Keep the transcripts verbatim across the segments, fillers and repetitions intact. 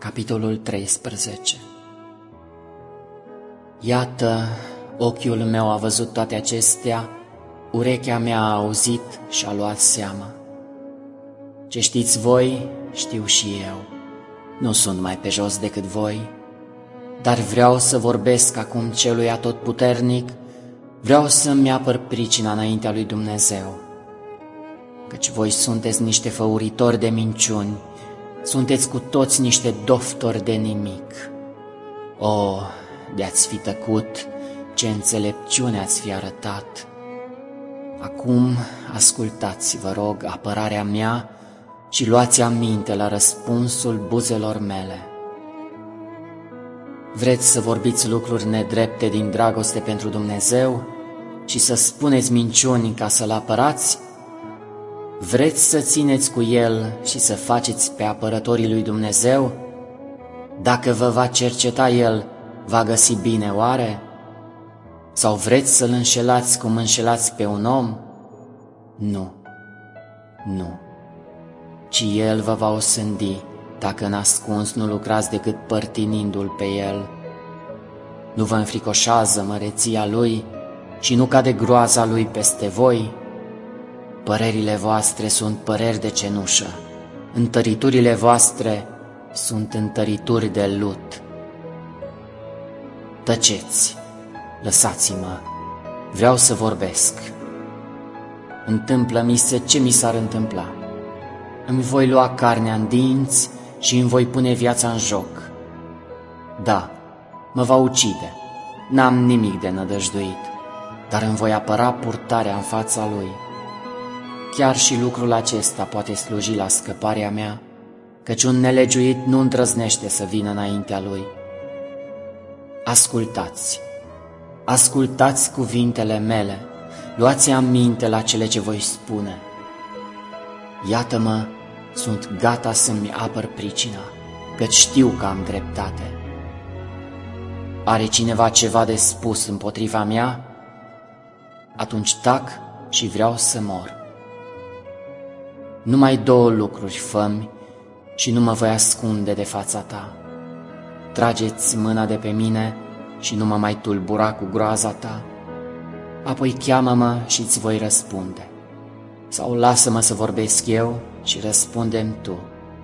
Capitolul treisprezece. Iată, ochiul meu a văzut toate acestea, urechea mea a auzit și a luat seama. Ce știți voi, știu și eu, nu sunt mai pe jos decât voi, dar vreau să vorbesc acum celui atotputernic, vreau să-mi apăr pricina înaintea lui Dumnezeu. Căci voi sunteți niște făuritori de minciuni, sunteți cu toți niște doftori de nimic. O, de-ați fi tăcut, ce înțelepciune ați fi arătat! Acum ascultați, vă rog, apărarea mea și luați aminte la răspunsul buzelor mele. Vreți să vorbiți lucruri nedrepte din dragoste pentru Dumnezeu și să spuneți minciuni ca să-L apărați? Vreți să țineți cu El și să faceți pe apărătorii lui Dumnezeu? Dacă vă va cerceta El, va găsi bine oare? Sau vreți să-L înșelați cum înșelați pe un om? Nu, nu, ci El vă va osândi dacă în ascuns nu lucrați decât părtinindu-L pe El. Nu vă înfricoșează măreția Lui și nu cade groaza Lui peste voi? Părerile voastre sunt păreri de cenușă, întăriturile voastre sunt întărituri de lut. Tăceți, lăsați-mă, vreau să vorbesc. Întâmplă-mi se ce mi s-ar întâmpla. Îmi voi lua carnea în dinți și îmi voi pune viața în joc. Da, mă va ucide, n-am nimic de nădăjduit, dar îmi voi apăra purtarea în fața Lui. Chiar și lucrul acesta poate sluji la scăparea mea, căci un nelegiuit nu îndrăznește să vină înaintea Lui. Ascultați, ascultați cuvintele mele, luați aminte la cele ce voi spune. Iată-mă, sunt gata să-mi apăr pricina, căci știu că am dreptate. Are cineva ceva de spus împotriva mea? Atunci tac și vreau să mor. Numai două lucruri fă-mi și nu mă voi ascunde de fața ta. Trageți mâna de pe mine și nu mă mai tulbura cu groaza ta. Apoi cheamă-mă și îți voi răspunde. Sau lasă-mă să vorbesc eu și răspundem tu.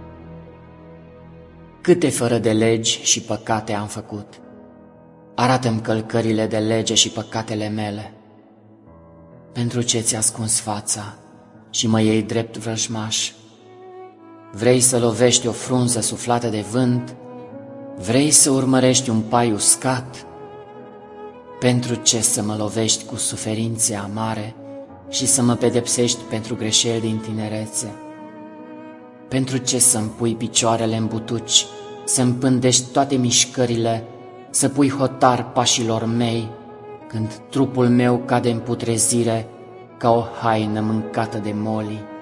Câte fără de legi și păcate am făcut? Arată-mi călcările de lege și păcatele mele. Pentru ce ți-ai ascuns fața și mă iei drept vrăjmaș? Vrei să lovești o frunză suflată de vânt? Vrei să urmărești un pai uscat? Pentru ce să mă lovești cu suferințe amare și să mă pedepsești pentru greșeli din tinerețe? Pentru ce să-mi pui picioarele în butuci, să-mi pândești toate mișcările, să pui hotar pașilor mei, când trupul meu cade în putrezire ca o haină mâncată de moli?